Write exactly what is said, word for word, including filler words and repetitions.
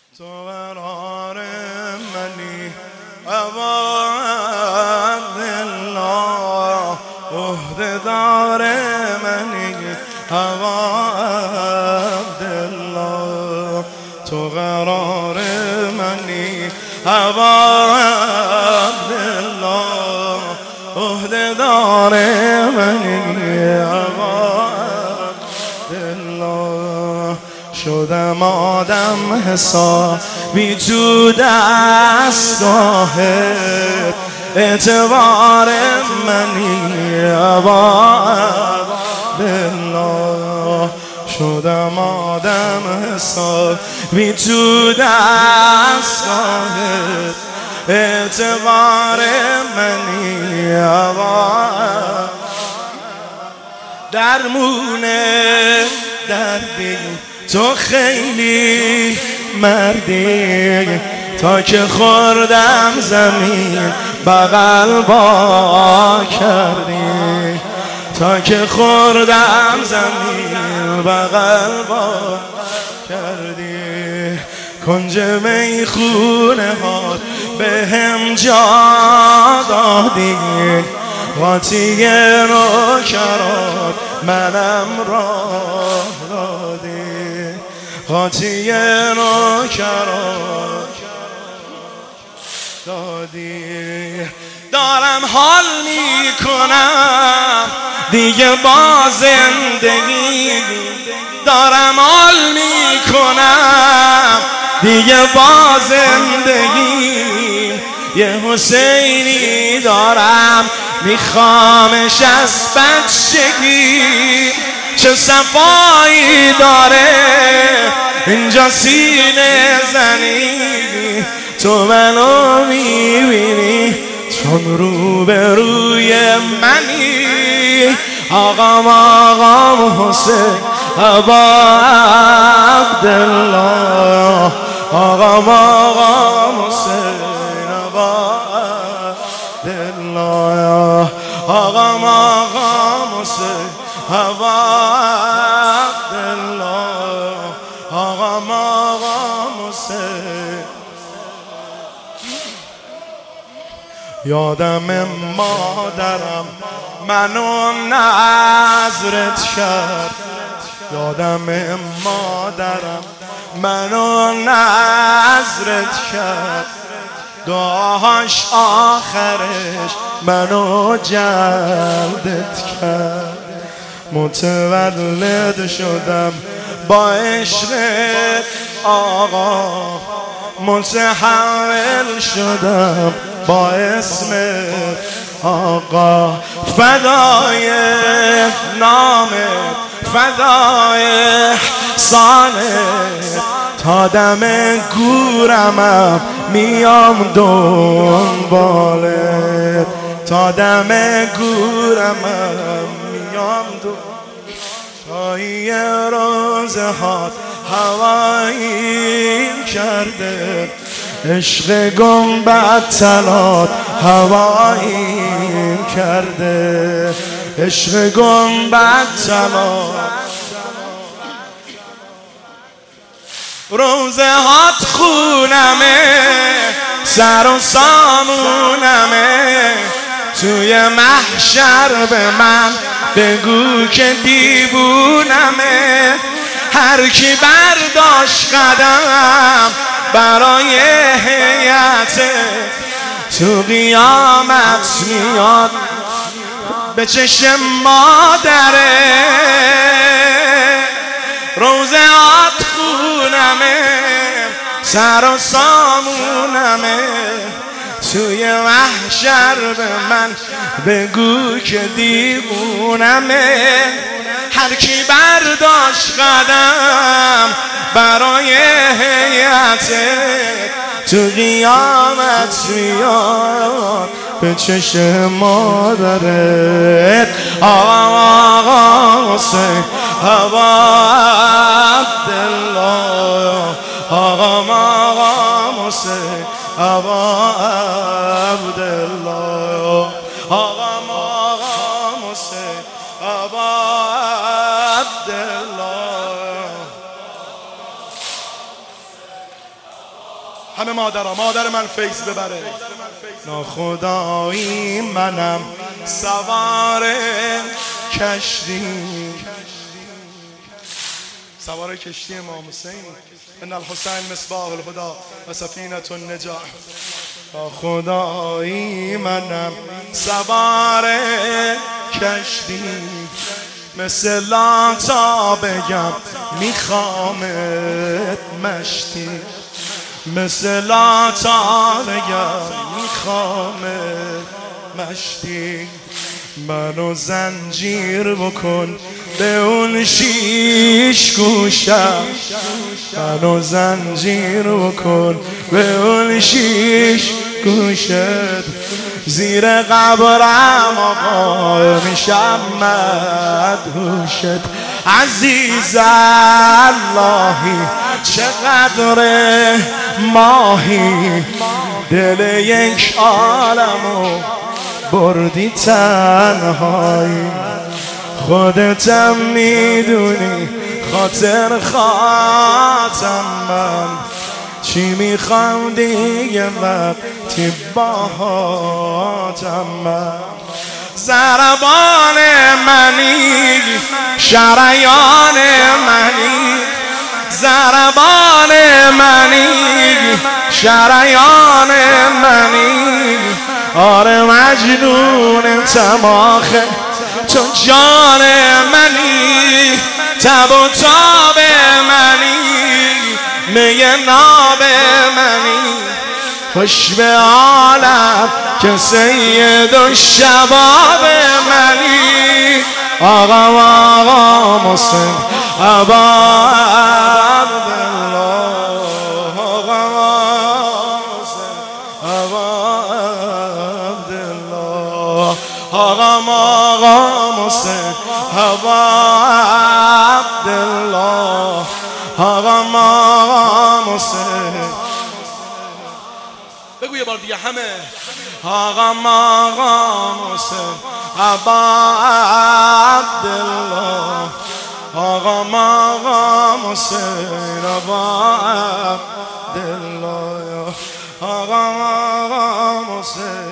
تو قرار منی عبدالله، عهده‌دار منی عبدالله. تو قرار منی عبدالله، عهده‌دار منی عبدالله. شدم آدم حسابی تو دستگاهت، اعتبار منی عبدالله. شدم آدم حسابی تو دستگاهت، اعتبار منی عبدالله. درمونه دردی تو خیلی مردی، تا که خوردم زمین بغل با کردی، تا که خوردم زمین بغل با کردی. کنج میخونه ها به هم جا دادی، قاطی نوکرات منم راه دادی، قاطی نوکرات دادی. دارم حال میکنم دیگه با زندگی، دارم حال میکنم دیگه با زندگی. یه حسینی دارم میخوامش از بچگی، چه صفایی داره اینجا سینه زنی. تو منو میبینی چون رو به روی منی، آقام آقام حسین ابا عبدالله، آقام آقام حسین ابا عبدالله، آقام آقام حسین ابا عبدالله، آقام آقام حسین. یادم مادرم منو نظرت کرد، یادم مادرم منو نظرت کرد، دعاش آخرش منو جلدت کرد. متولد شدم با عشقت آقا، متحول شدم با اسمت آقا. فدای نامت، فدای احسانت، تا دم گورمم میام دنبالت، تا دم گورمم میام دنبالت. شایی روزه هات هوایی کرده، عشق گنبد طلات هوایی کرده، عشق گنبد طلات. روزه هات خونمه، سر و سامونمه، توی محشر به من بگو که دیوونمه. هر کی برداشت قدم برای هیئت، تو قیامت میاد به چشم مادره. روزه هات خونمه، سر و سامونمه، توی محشر به من بگو که دیوونمه. هر کی برداشت قدم برای هیئت، تو قیامت میاد به چشم مادرت. آقا حسین ابا عبدالله، آقا آقا حسین ابا عبدالله، آقا آقا حسین ابا عبدالله. همه مادرها، مادر من فیض ببره. ناخدایی منم سوار کشتی، سوار کشتی امام حسین. ان الحسین مصباح الهدی و سفینة النجاح. ناخدایی منم سوار کشتی، مثل لاتا بگم میخوامت مشتی، مثل لاتا بگم میخوامت مشتی. منو زنجیر بکن به اون شیش گوشم، منو زنجیر بکن به اون شیش گوشت، زیر قبرم آقا میشم مدهوشت. عزیز اللهی چقدر ماهی، دل یک عالمو بردی تنهایی. خودتم میدونی خاطر خاطم من، چی میخوام دیگه وقتی باهاتم من. ضربان منی شریان منی، ضربان منی شریان منی. آره مجنون تماخه تو جان منی، تب و تاب منی، می ناب منی. خوش به عالم که سید الشباب منی. آقا آقا محسن ابا عبدالله، آقا محسن ابا عبدالله، آقا آقا محسن ابا عبدالله، آقا آقا محسن. بگو یه بار دیگه همه. آقا آقا محسن ابا عبدالله، آقا آقا محسن ابا عبدالله، آقا آقا محسن